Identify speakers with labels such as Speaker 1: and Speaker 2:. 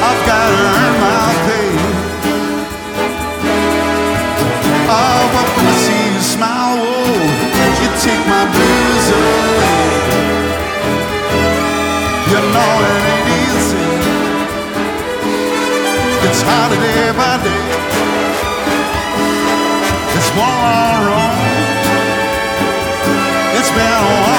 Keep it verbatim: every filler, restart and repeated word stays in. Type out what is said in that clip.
Speaker 1: I've got to earn my pay. Oh, but when I see you smile, whoa, you take my blues away. You know it ain't easy. It's harder day by day. It's one long road. It's been a while.